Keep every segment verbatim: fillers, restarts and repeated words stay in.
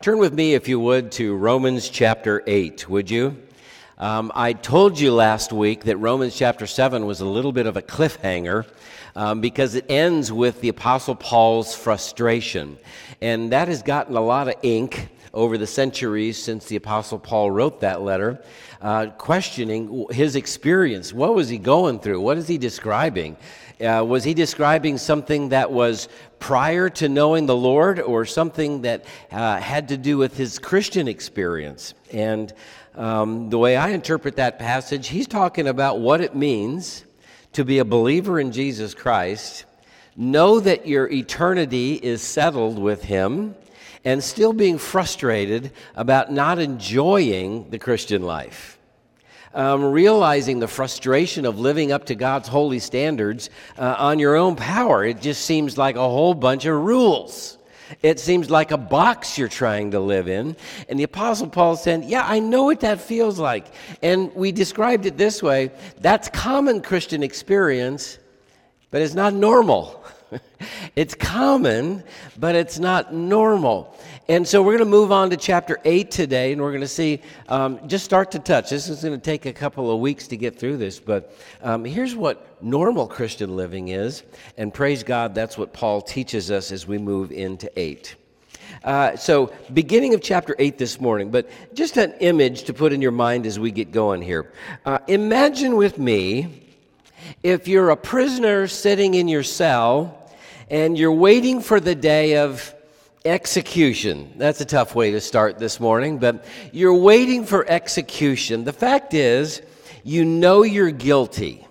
Turn with me, if you would, to Romans chapter eight, would you? Um, I told you last week that Romans chapter seven was a little bit of a cliffhanger um, because it ends with the Apostle Paul's frustration. And that has gotten a lot of ink over the centuries since the Apostle Paul wrote that letter, uh, questioning his experience. What was he going through? What is he describing? Uh, was he describing something that was prior to knowing the Lord, or something that uh, had to do with his Christian experience? And um, the way I interpret that passage, he's talking about what it means to be a believer in Jesus Christ, know that your eternity is settled with him, and still being frustrated about not enjoying the Christian life. Um, realizing the frustration of living up to God's holy standards uh, on your own power. It just seems like a whole bunch of rules. It seems like a box you're trying to live in. And the Apostle Paul said, yeah, I know what that feels like. And we described it this way: that's common Christian experience, but it's not normal. It's common, but it's not normal. And so we're going to move on to chapter eight today, and we're going to see, um, just start to touch. This is going to take a couple of weeks to get through this, but um, here's what normal Christian living is, and praise God, that's what Paul teaches us as we move into eight. Uh, so, beginning of chapter eight this morning, but just an image to put in your mind as we get going here. Uh, imagine with me if you're a prisoner sitting in your cell and you're waiting for the day of execution. That's a tough way to start this morning, but you're waiting for execution. The fact is, you know you're guilty.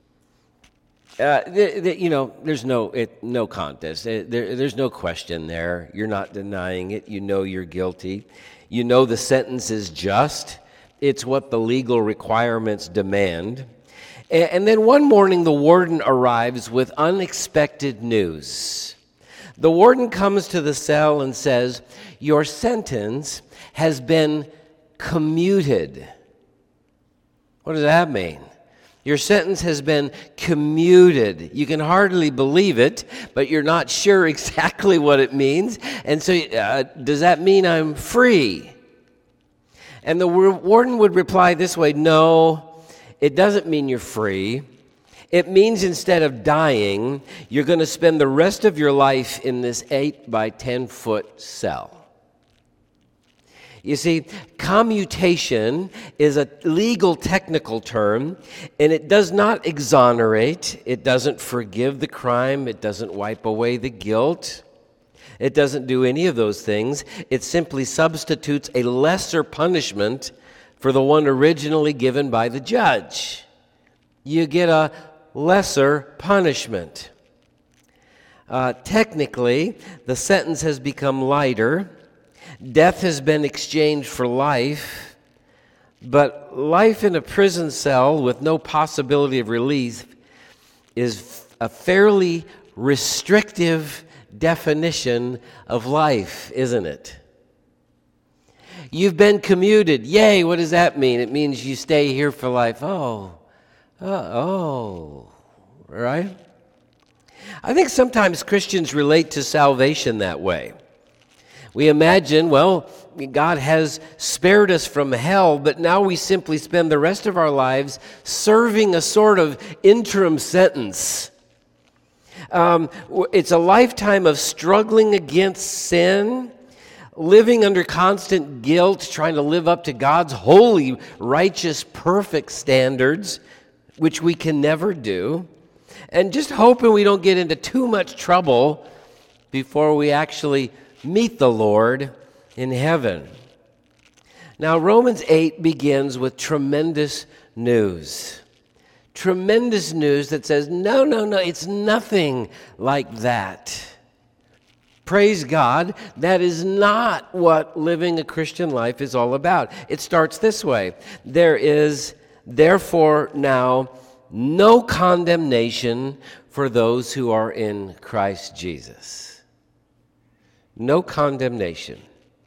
Uh, th- th- you know, there's no it, no contest. There, there's no question there. You're not denying it. You know you're guilty. You know the sentence is just. It's what the legal requirements demand. And then one morning, the warden arrives with unexpected news. The warden comes to the cell and says, your sentence has been commuted. What does that mean? Your sentence has been commuted. You can hardly believe it, but you're not sure exactly what it means. And so, uh, does that mean I'm free? And the warden would reply this way: no. It doesn't mean you're free. It means instead of dying, you're going to spend the rest of your life in this eight by ten foot cell. You see, commutation is a legal technical term, and it does not exonerate. It doesn't forgive the crime. It doesn't wipe away the guilt. It doesn't do any of those things. It simply substitutes a lesser punishment for the one originally given by the judge. You get a lesser punishment. Uh, technically, the sentence has become lighter. Death has been exchanged for life, but life in a prison cell with no possibility of release is a fairly restrictive definition of life, isn't it? You've been commuted. Yay, what does that mean? It means you stay here for life. Oh, oh, oh, right? I think sometimes Christians relate to salvation that way. We imagine, well, God has spared us from hell, but now we simply spend the rest of our lives serving a sort of interim sentence. Um, it's a lifetime of struggling against sin, living under constant guilt, trying to live up to God's holy, righteous, perfect standards, which we can never do, and just hoping we don't get into too much trouble before we actually meet the Lord in heaven. Now, Romans eight begins with tremendous news. Tremendous news that says, no, no, no, it's nothing like that. Praise God, that is not what living a Christian life is all about. It starts this way: there is therefore now no condemnation for those who are in Christ Jesus. No condemnation.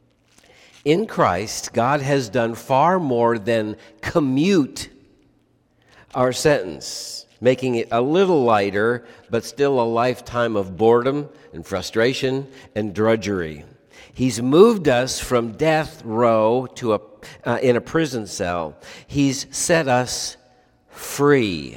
In Christ, God has done far more than commute our sentence, making it a little lighter, but still a lifetime of boredom and frustration and drudgery. He's moved us from death row to a uh, in a prison cell. He's set us free.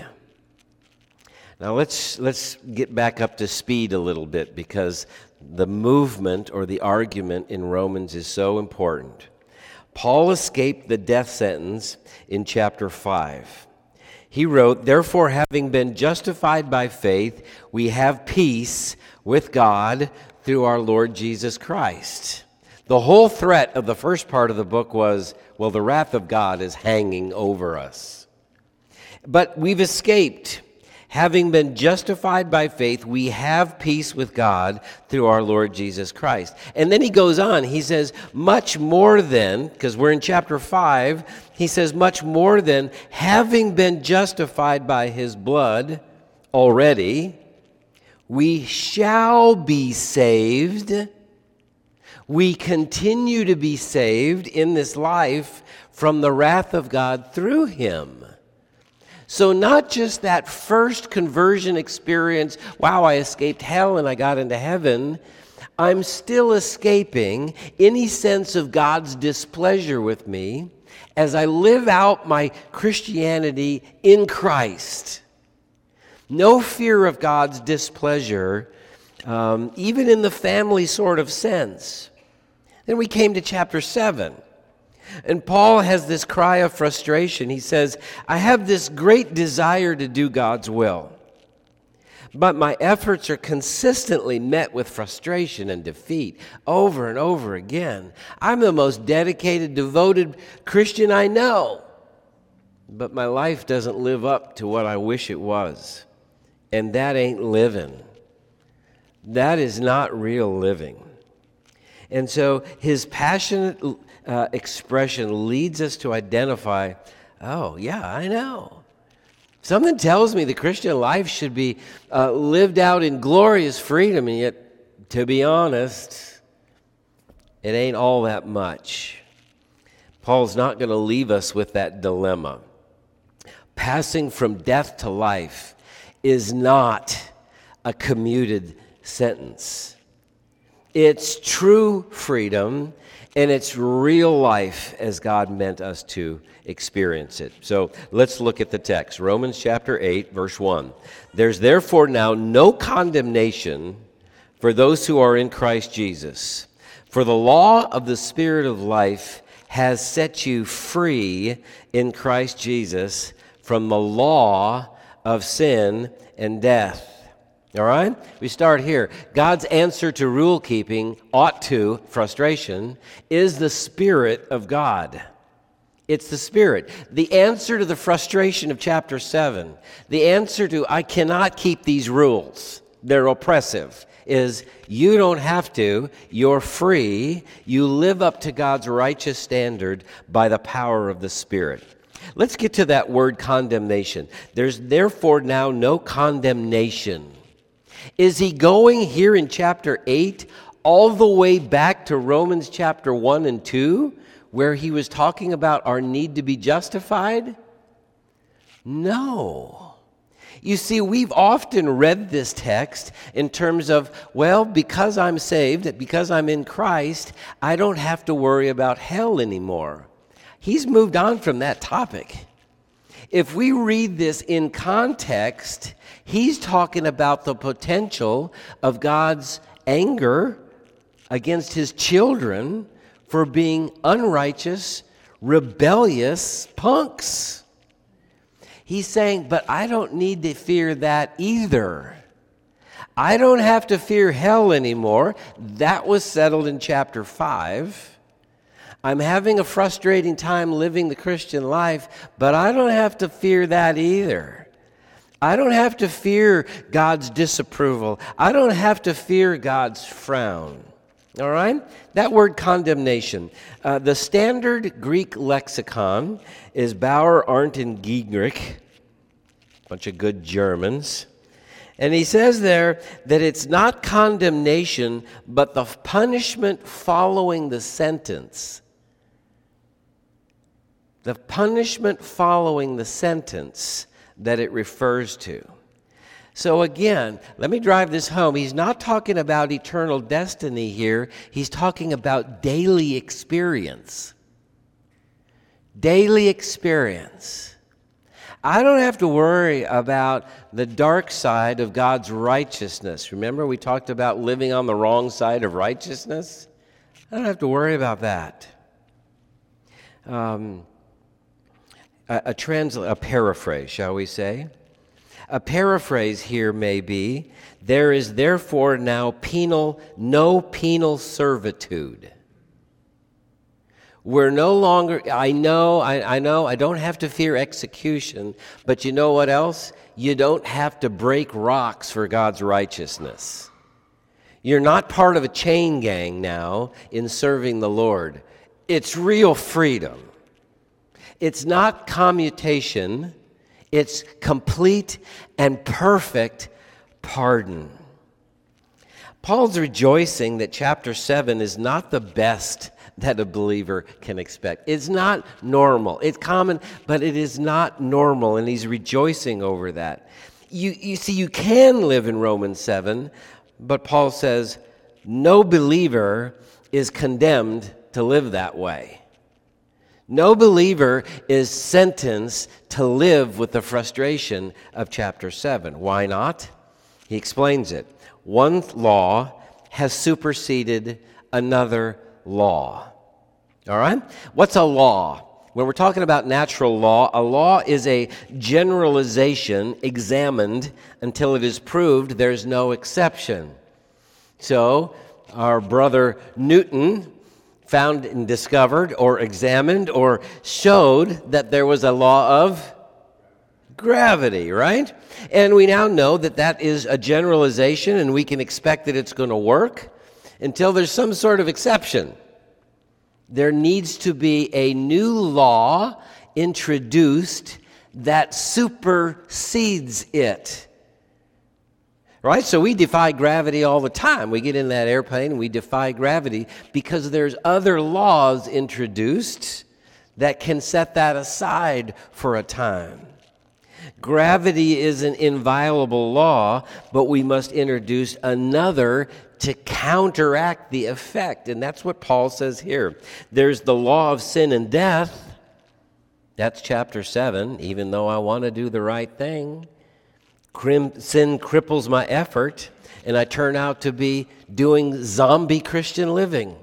Now let's let's get back up to speed a little bit, because the movement or the argument in Romans is so important. Paul escaped the death sentence in chapter five. He wrote, "Therefore, having been justified by faith, we have peace with God through our Lord Jesus Christ." The whole threat of the first part of the book was, well, the wrath of God is hanging over us. But we've escaped. Having been justified by faith, we have peace with God through our Lord Jesus Christ. And then he goes on, he says, much more than, because we're in chapter five, he says, much more than, having been justified by his blood already, we shall be saved. We continue to be saved in this life from the wrath of God through him. So not just that first conversion experience, wow, I escaped hell and I got into heaven. I'm still escaping any sense of God's displeasure with me as I live out my Christianity in Christ. No fear of God's displeasure, um, even in the family sort of sense. Then we came to chapter seven. And Paul has this cry of frustration. He says, I have this great desire to do God's will, but my efforts are consistently met with frustration and defeat over and over again. I'm the most dedicated, devoted Christian I know, but my life doesn't live up to what I wish it was. And that ain't living. That is not real living. And so his passionate uh, expression leads us to identify, oh, yeah, I know. Something tells me the Christian life should be uh, lived out in glorious freedom, and yet, to be honest, it ain't all that much. Paul's not going to leave us with that dilemma. Passing from death to life is not a commuted sentence. It's true freedom, and it's real life as God meant us to experience it. So let's look at the text. Romans chapter eight, verse one. There's therefore now no condemnation for those who are in Christ Jesus. For the law of the Spirit of life has set you free in Christ Jesus from the law of sin and death. All right? We start here. God's answer to rule keeping, ought to, frustration, is the Spirit of God. It's the Spirit. The answer to the frustration of chapter seven, the answer to, I cannot keep these rules, they're oppressive, is you don't have to, you're free, you live up to God's righteous standard by the power of the Spirit. Let's get to that word condemnation. There's therefore now no condemnation. Is he going here in chapter eight all the way back to Romans chapter one and two, where he was talking about our need to be justified? No. You see, we've often read this text in terms of, well, because I'm saved, because I'm in Christ, I don't have to worry about hell anymore. He's moved on from that topic. If we read this in context, he's talking about the potential of God's anger against his children for being unrighteous, rebellious punks. He's saying, but I don't need to fear that either. I don't have to fear hell anymore. That was settled in chapter five. I'm having a frustrating time living the Christian life, but I don't have to fear that either. I don't have to fear God's disapproval. I don't have to fear God's frown. All right? That word condemnation. Uh, the standard Greek lexicon is Bauer, Arndt, and Giegerich, a bunch of good Germans. And he says there that it's not condemnation, but the punishment following the sentence. The punishment following the sentence that it refers to. So again, let me drive this home. He's not talking about eternal destiny here. He's talking about daily experience. Daily experience. I don't have to worry about the dark side of God's righteousness. Remember we talked about living on the wrong side of righteousness? I don't have to worry about that. Um, a, a, transla- a paraphrase, shall we say? A paraphrase here may be, there is therefore now penal, no penal servitude. We're no longer, I know, I, I know, I don't have to fear execution, but you know what else? You don't have to break rocks for God's righteousness. You're not part of a chain gang now in serving the Lord. It's real freedom. It's not commutation. It's complete and perfect pardon. Paul's rejoicing that chapter seven is not the best that a believer can expect. It's not normal. It's common, but it is not normal, and he's rejoicing over that. You, you see, you can live in Romans seven, but Paul says no believer is condemned to live that way. No believer is sentenced to live with the frustration of chapter seven. Why not? He explains it. One law has superseded another law. All right? What's a law? When we're talking about natural law, a law is a generalization examined until it is proved there's no exception. So, our brother Newton found and discovered or examined or showed that there was a law of gravity, right? And we now know that that is a generalization and we can expect that it's going to work until there's some sort of exception. There needs to be a new law introduced that supersedes it. Right? So we defy gravity all the time. We get in that airplane and we defy gravity because there's other laws introduced that can set that aside for a time. Gravity is an inviolable law, but we must introduce another to counteract the effect. And that's what Paul says here. There's the law of sin and death. That's chapter seven, even though I want to do the right thing. Sin cripples my effort, and I turn out to be doing zombie Christian living.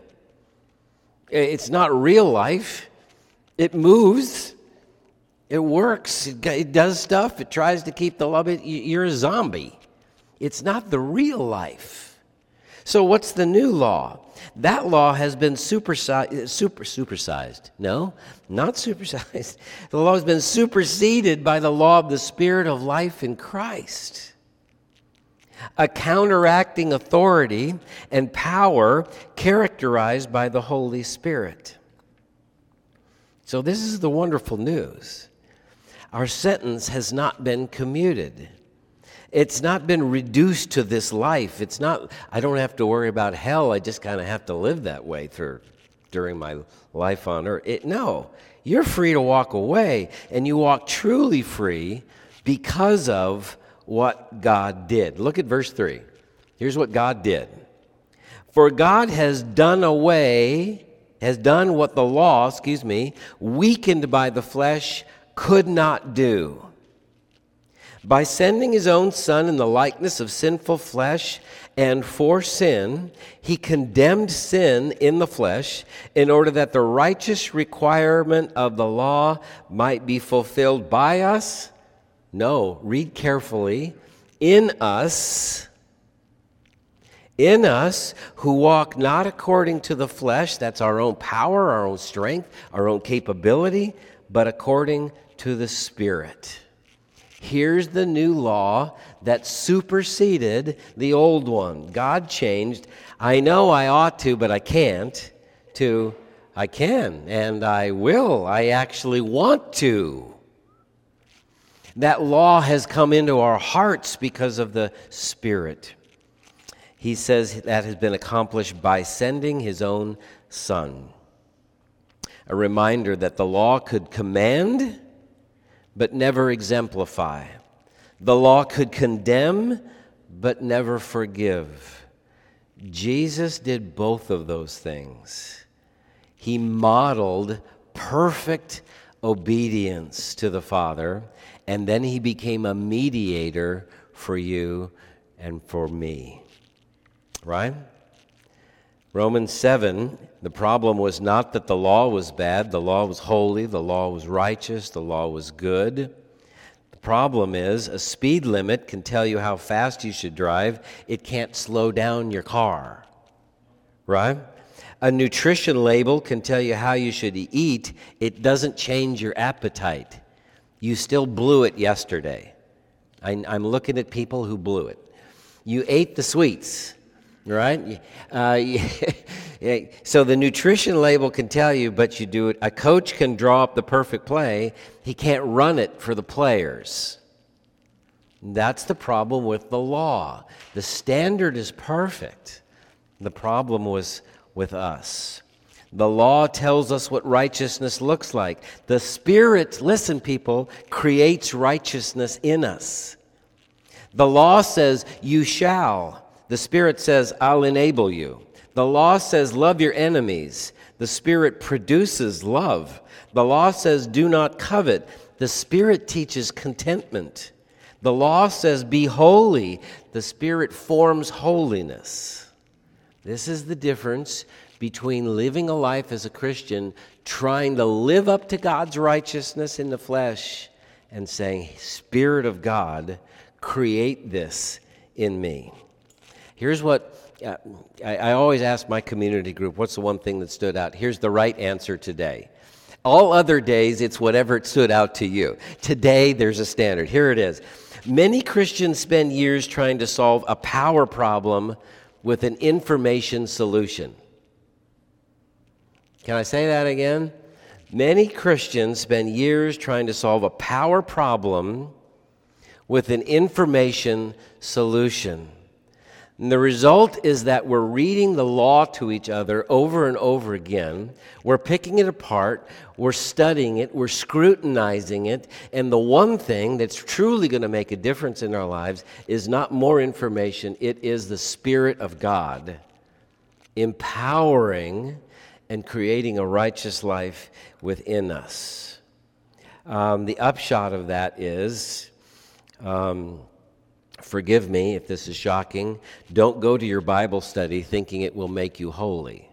It's not real life. It moves. It works. It does stuff. It tries to keep the love. You're a zombie. It's not the real life. So what's the new law? That law has been supersized, super, supersized. No, not supersized. The law has been superseded by the law of the Spirit of life in Christ. A counteracting authority and power characterized by the Holy Spirit. So this is the wonderful news. Our sentence has not been commuted. It's not been reduced to this life. It's not, I don't have to worry about hell. I just kind of have to live that way through during my life on earth. It, no, you're free to walk away, and you walk truly free because of what God did. Look at verse three. Here's what God did. For God has done away, has done what the law, excuse me, weakened by the flesh, could not do. By sending his own Son in the likeness of sinful flesh, and for sin, he condemned sin in the flesh in order that the righteous requirement of the law might be fulfilled by us. No, read carefully. In us, in us who walk not according to the flesh, that's our own power, our own strength, our own capability, but according to the Spirit. Here's the new law that superseded the old one. God changed, I know I ought to, but I can't, to I can, and I will, I actually want to. That law has come into our hearts because of the Spirit. He says that has been accomplished by sending his own Son. A reminder that the law could command but never exemplify. The law could condemn, but never forgive. Jesus did both of those things. He modeled perfect obedience to the Father, and then he became a mediator for you and for me. Right? Romans seven, the problem was not that the law was bad. The law was holy. The law was righteous. The law was good. The problem is a speed limit can tell you how fast you should drive. It can't slow down your car. Right? A nutrition label can tell you how you should eat. It doesn't change your appetite. You still blew it yesterday. I, I'm looking at people who blew it. You ate the sweets, right? Uh, so the nutrition label can tell you, but you do it. A coach can draw up the perfect play. He can't run it for the players. That's the problem with the law. The standard is perfect. The problem was with us. The law tells us what righteousness looks like. The Spirit, listen people, creates righteousness in us. The law says, you shall. The Spirit says, I'll enable you. The law says, love your enemies. The Spirit produces love. The law says, do not covet. The Spirit teaches contentment. The law says, be holy. The Spirit forms holiness. This is the difference between living a life as a Christian, trying to live up to God's righteousness in the flesh, and saying, Spirit of God, create this in me. Here's what uh, I, I always ask my community group, what's the one thing that stood out? Here's the right answer today. All other days, it's whatever it stood out to you. Today, there's a standard. Here it is. Many Christians spend years trying to solve a power problem with an information solution. Can I say that again? Many Christians spend years trying to solve a power problem with an information solution. And the result is that we're reading the law to each other over and over again. We're picking it apart. We're studying it. We're scrutinizing it. And the one thing that's truly going to make a difference in our lives is not more information. It is the Spirit of God empowering and creating a righteous life within us. Um, the upshot of that is... Um, Forgive me if this is shocking. Don't go to your Bible study thinking it will make you holy.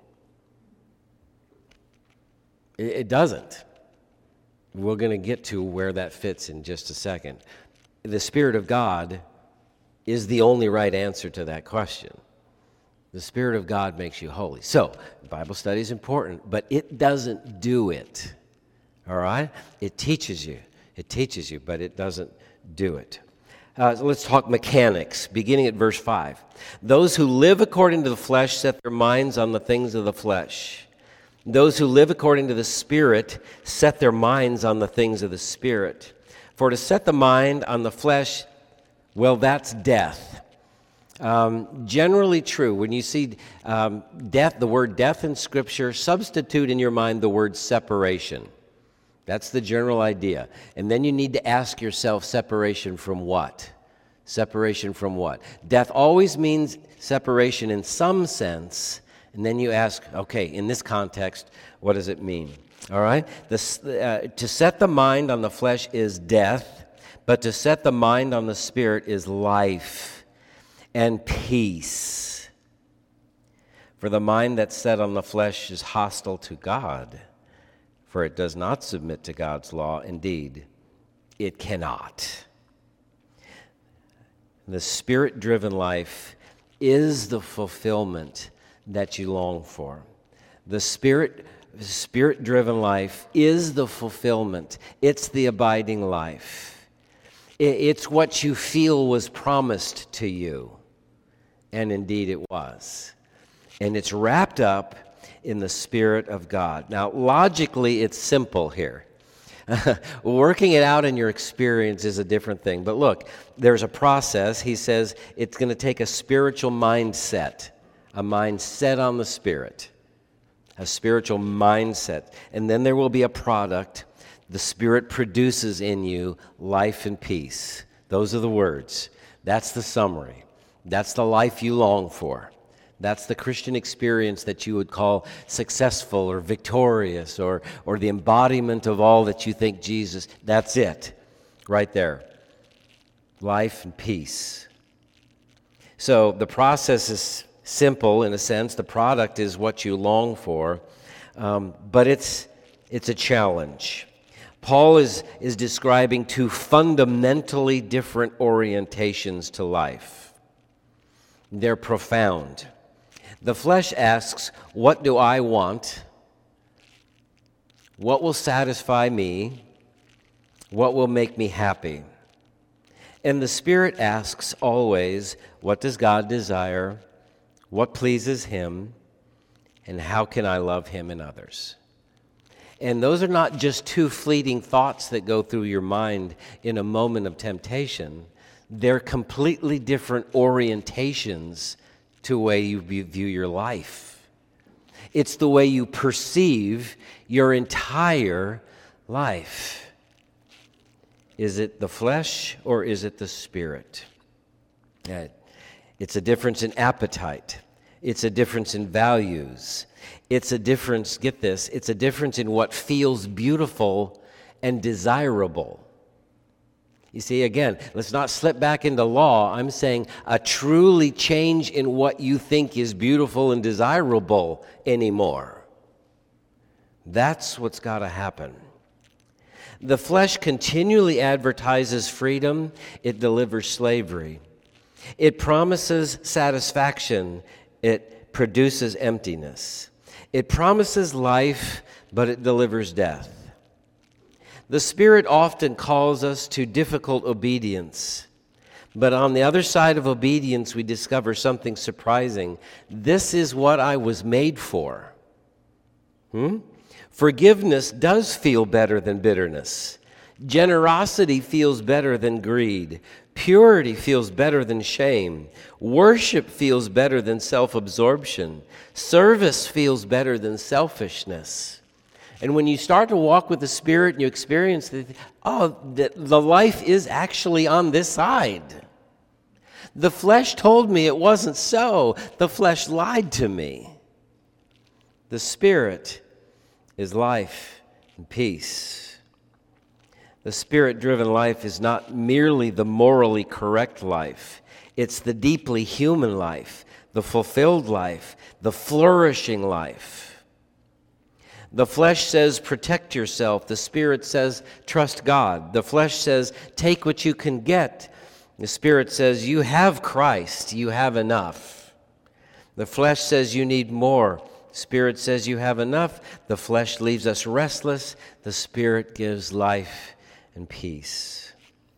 It doesn't. We're going to get to where that fits in just a second. The Spirit of God is the only right answer to that question. The Spirit of God makes you holy. So, Bible study is important, but it doesn't do it. All right? It teaches you. It teaches you, but it doesn't do it. Uh, so let's talk mechanics, beginning at verse five. Those who live according to the flesh set their minds on the things of the flesh. Those who live according to the Spirit set their minds on the things of the Spirit. For to set the mind on the flesh, well, that's death. Um, generally true. When you see um, death, the word death in Scripture, substitute in your mind the word separation. That's the general idea. And then you need to ask yourself, separation from what? Separation from what? Death always means separation in some sense. And then you ask, okay, in this context, what does it mean? All right? This, uh, to set the mind on the flesh is death, but to set the mind on the Spirit is life and peace. For the mind that's set on the flesh is hostile to God. For it does not submit to God's law. Indeed, it cannot. The Spirit-driven life is the fulfillment that you long for. The Spirit, Spirit-driven life is the fulfillment. It's the abiding life. It's what you feel was promised to you. And indeed it was. And it's wrapped up in the Spirit of God. Now, logically, it's simple here. Working it out in your experience is a different thing. But look, there's a process. He says it's going to take a spiritual mindset, a mindset on the Spirit, a spiritual mindset. And then there will be a product. The Spirit produces in you life and peace Those are the words. That's the summary. That's the life you long for. That's the Christian experience that you would call successful or victorious or, or the embodiment of all that you think Jesus. That's it, right there. Life and peace. So the process is simple in a sense. The product is what you long for, um, but it's it's a challenge. Paul is, is describing two fundamentally different orientations to life. They're profound. The flesh asks, what do I want? What will satisfy me? What will make me happy? And the Spirit asks always, what does God desire? What pleases Him? And how can I love Him and others? And those are not just two fleeting thoughts that go through your mind in a moment of temptation. They're completely different orientations to the way you view your life. It's the way you perceive your entire life. Is it the flesh or is it the Spirit? It's a difference in appetite. It's a difference in values. It's a difference, get this, it's a difference in what feels beautiful and desirable. You see, again, let's not slip back into law. I'm saying a truly change in what you think is beautiful and desirable anymore. That's what's got to happen. The flesh continually advertises freedom. It delivers slavery. It promises satisfaction. It produces emptiness. It promises life, but it delivers death. The Spirit often calls us to difficult obedience. But on the other side of obedience, we discover something surprising. This is what I was made for. Hmm? Forgiveness does feel better than bitterness. Generosity feels better than greed. Purity feels better than shame. Worship feels better than self-absorption. Service feels better than selfishness. And when you start to walk with the Spirit and you experience that, oh, the, the life is actually on this side. The flesh told me it wasn't so. The flesh lied to me. The Spirit is life and peace. The Spirit-driven life is not merely the morally correct life. It's the deeply human life, the fulfilled life, the flourishing life. The flesh says, protect yourself. The Spirit says, trust God. The flesh says, take what you can get. The Spirit says, you have Christ. You have enough. The flesh says, you need more. The Spirit says, you have enough. The flesh leaves us restless. The Spirit gives life and peace.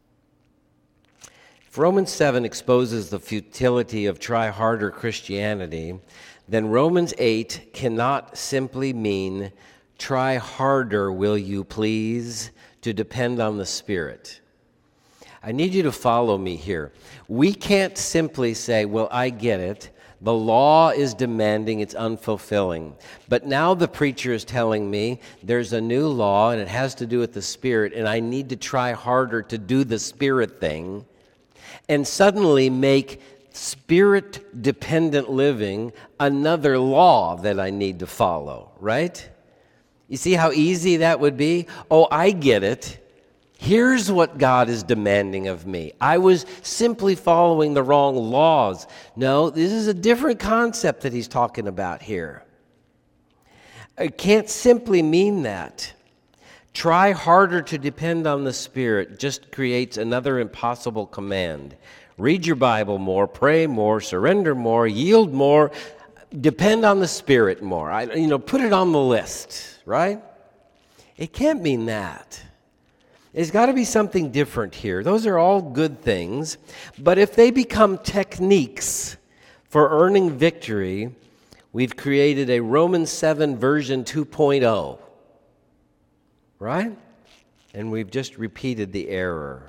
If Romans seven exposes the futility of try-harder Christianity, then Romans eight cannot simply mean, try harder, will you please, to depend on the Spirit. I need you to follow me here. We can't simply say, well, I get it. The law is demanding, it's unfulfilling. But now the preacher is telling me there's a new law and it has to do with the Spirit, and I need to try harder to do the Spirit thing, and suddenly make Spirit-dependent living another law that I need to follow, right? You see how easy that would be? Oh, I get it. Here's what God is demanding of me. I was simply following the wrong laws. No, this is a different concept that he's talking about here. It can't simply mean that. Try harder to depend on the Spirit just creates another impossible command. Read your Bible more, pray more, surrender more, yield more, depend on the Spirit more. I, you know, put it on the list, right? It can't mean that. There's got to be something different here. Those are all good things, but if they become techniques for earning victory, we've created a Romans seven version two point oh, right? And we've just repeated the error.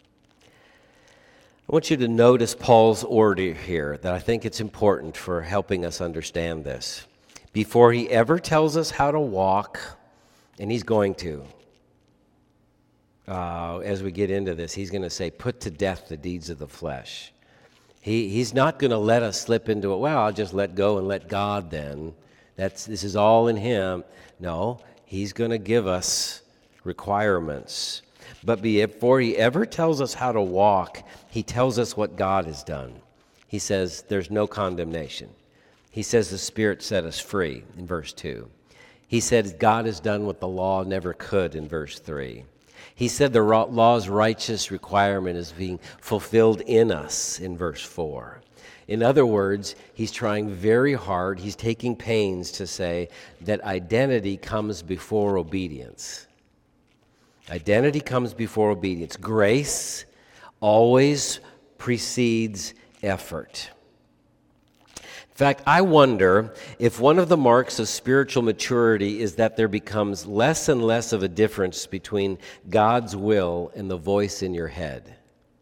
I want you to notice Paul's order here, that I think it's important for helping us understand this. Before he ever tells us how to walk, and he's going to, uh, as we get into this, he's going to say, put to death the deeds of the flesh. He, he's not going to let us slip into it. Well, I'll just let go and let God then. That's, this is all in him. No, he's going to give us requirements. But before he ever tells us how to walk, he tells us what God has done. He says there's no condemnation. He says the Spirit set us free in verse two. He said God has done what the law never could in verse three. He said the law's righteous requirement is being fulfilled in us in verse four. In other words, he's trying very hard, he's taking pains to say that identity comes before obedience. Identity comes before obedience. Grace always precedes effort. In fact, I wonder if one of the marks of spiritual maturity is that there becomes less and less of a difference between God's will and the voice in your head.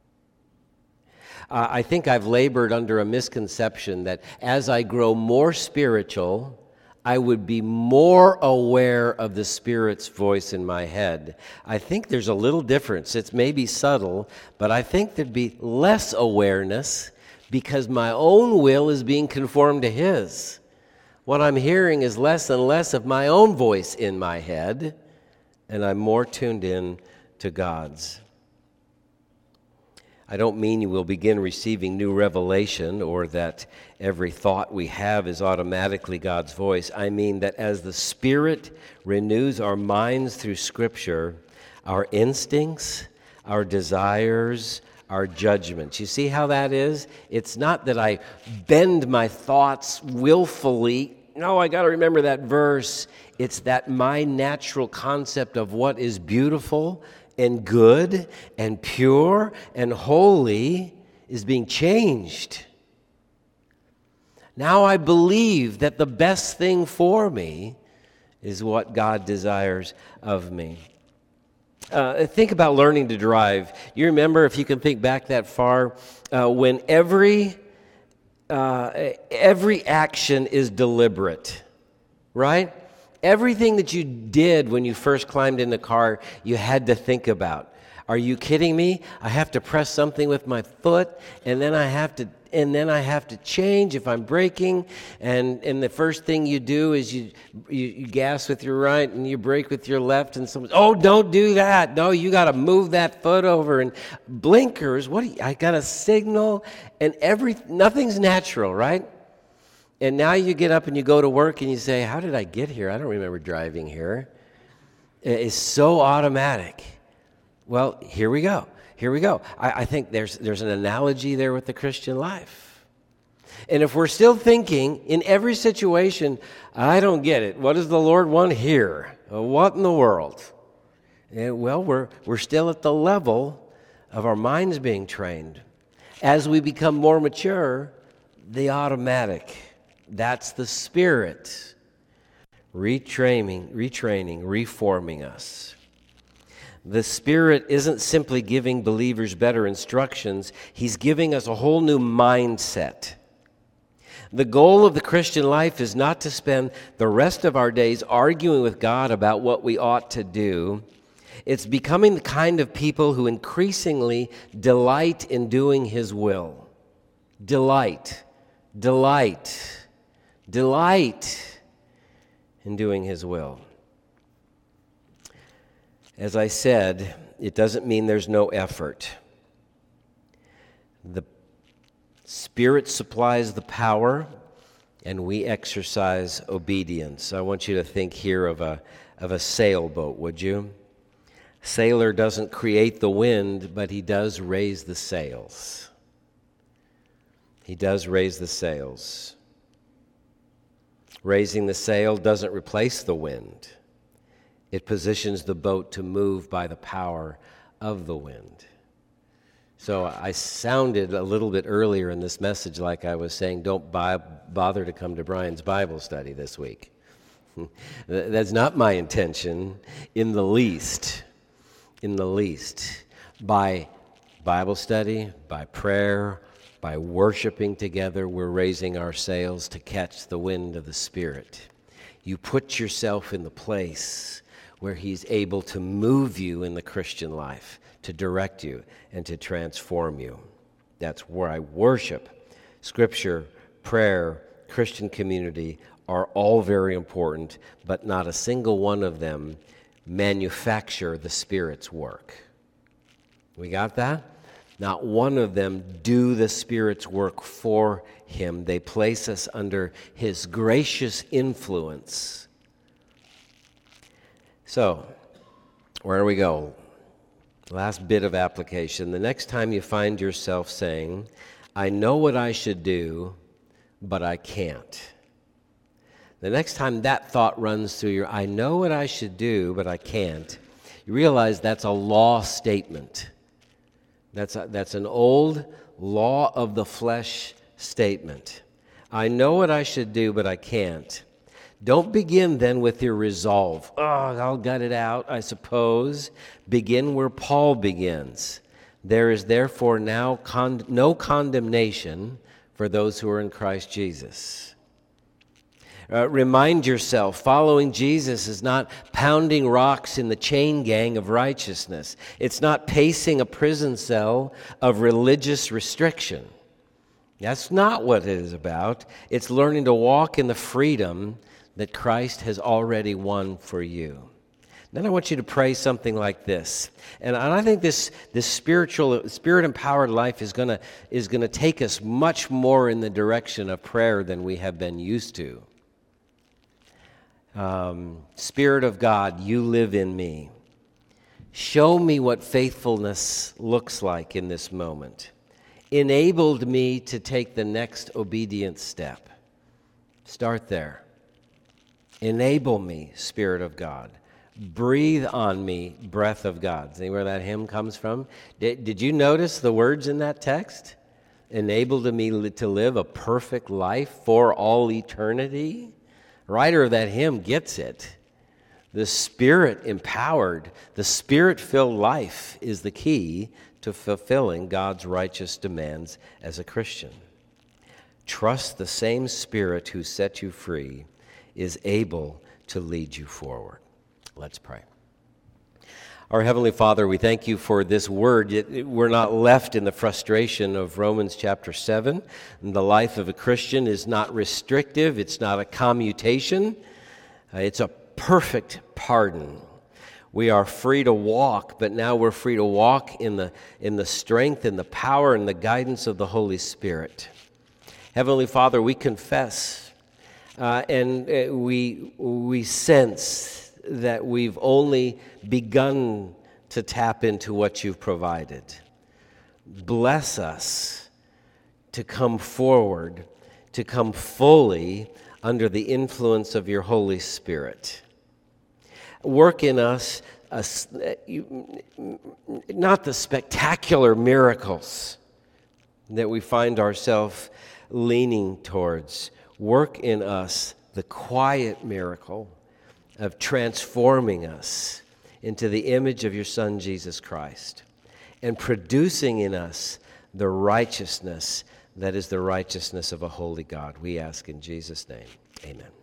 Uh, I think I've labored under a misconception that as I grow more spiritual, I would be more aware of the Spirit's voice in my head. I think there's a little difference. It's maybe subtle, but I think there'd be less awareness because my own will is being conformed to His. What I'm hearing is less and less of my own voice in my head, and I'm more tuned in to God's. I don't mean you will begin receiving new revelation or that every thought we have is automatically God's voice. I mean that as the Spirit renews our minds through Scripture, our instincts, our desires, our judgments. You see how that is? It's not that I bend my thoughts willfully. No, I got to remember that verse. It's that my natural concept of what is beautiful and good and pure and holy is being changed. Now I believe that the best thing for me is what God desires of me. Uh, think about learning to drive. You remember, if you can think back that far, uh, when every uh, every action is deliberate, right? Everything that you did when you first climbed in the car, you had to think about. Are you kidding me? I have to press something with my foot, and then I have to, and then I have to change if I'm braking. And and the first thing you do is you you, you gas with your right and you brake with your left. And someone, oh, don't do that. No, you got to move that foot over. And blinkers. What? Do you, I got a signal, and every nothing's natural, right? And now you get up and you go to work and you say, how did I get here? I don't remember driving here. It's so automatic. Well, here we go. Here we go. I, I think there's there's an analogy there with the Christian life. And if we're still thinking in every situation, I don't get it. What does the Lord want here? What in the world? And well, we're we're still at the level of our minds being trained. As we become more mature, the automatic. That's the Spirit retraining, retraining, reforming us. The Spirit isn't simply giving believers better instructions. He's giving us a whole new mindset. The goal of the Christian life is not to spend the rest of our days arguing with God about what we ought to do. It's becoming the kind of people who increasingly delight in doing His will. Delight, delight. Delight in doing His will. As I said, it doesn't mean there's no effort. The Spirit supplies the power, and we exercise obedience. I want you to think here of a, of a sailboat, would you? Sailor doesn't create the wind, but he does raise the sails. He does raise the sails. Raising the sail doesn't replace the wind. It positions the boat to move by the power of the wind. So I sounded a little bit earlier in this message like I was saying, don't buy, bother to come to Brian's Bible study this week. That's not my intention in the least. In the least. By Bible study, by prayer, by worshiping together, we're raising our sails to catch the wind of the Spirit. You put yourself in the place where he's able to move you in the Christian life, to direct you, and to transform you. That's where I worship. Scripture, prayer, Christian community are all very important, but not a single one of them manufacture the Spirit's work. We got that? Not one of them do the Spirit's work for him. They place us under his gracious influence. So, where do we go? Last bit of application. The next time you find yourself saying, I know what I should do, but I can't. The next time that thought runs through your, I know what I should do, but I can't, you realize that's a law statement. That's, a, that's an old law of the flesh statement. I know what I should do, but I can't. Don't begin then with your resolve. Oh, I'll gut it out, I suppose. Begin where Paul begins. There is therefore now con- no condemnation for those who are in Christ Jesus. Uh, remind yourself, following Jesus is not pounding rocks in the chain gang of righteousness. It's not pacing a prison cell of religious restriction. That's not what it is about. It's learning to walk in the freedom that Christ has already won for you. Then I want you to pray something like this. And I think this, this spiritual, spirit-empowered life is gonna, is gonna take us much more in the direction of prayer than we have been used to. Um, Spirit of God, you live in me. Show me what faithfulness looks like in this moment. Enabled me to take the next obedient step. Start there. Enable me, Spirit of God. Breathe on me, breath of God. See where that hymn comes from? Did, did you notice the words in that text? Enabled me to live a perfect life for all eternity. The writer of that hymn gets it. The Spirit-empowered, the Spirit-filled life is the key to fulfilling God's righteous demands as a Christian. Trust the same Spirit who set you free is able to lead you forward. Let's pray. Our Heavenly Father, we thank you for this word. We're not left in the frustration of Romans chapter seven. The life of a Christian is not restrictive. It's not a commutation. It's a perfect pardon. We are free to walk, but now we're free to walk in the, in the strength and the power and the guidance of the Holy Spirit. Heavenly Father, we confess uh, and uh, we, we sense that we've only begun to tap into what you've provided. Bless us to come forward, to come fully under the influence of your Holy Spirit. Work in us, a, not the spectacular miracles that we find ourselves leaning towards. Work in us the quiet miracle of transforming us into the image of your Son, Jesus Christ, and producing in us the righteousness that is the righteousness of a holy God. We ask in Jesus' name, amen.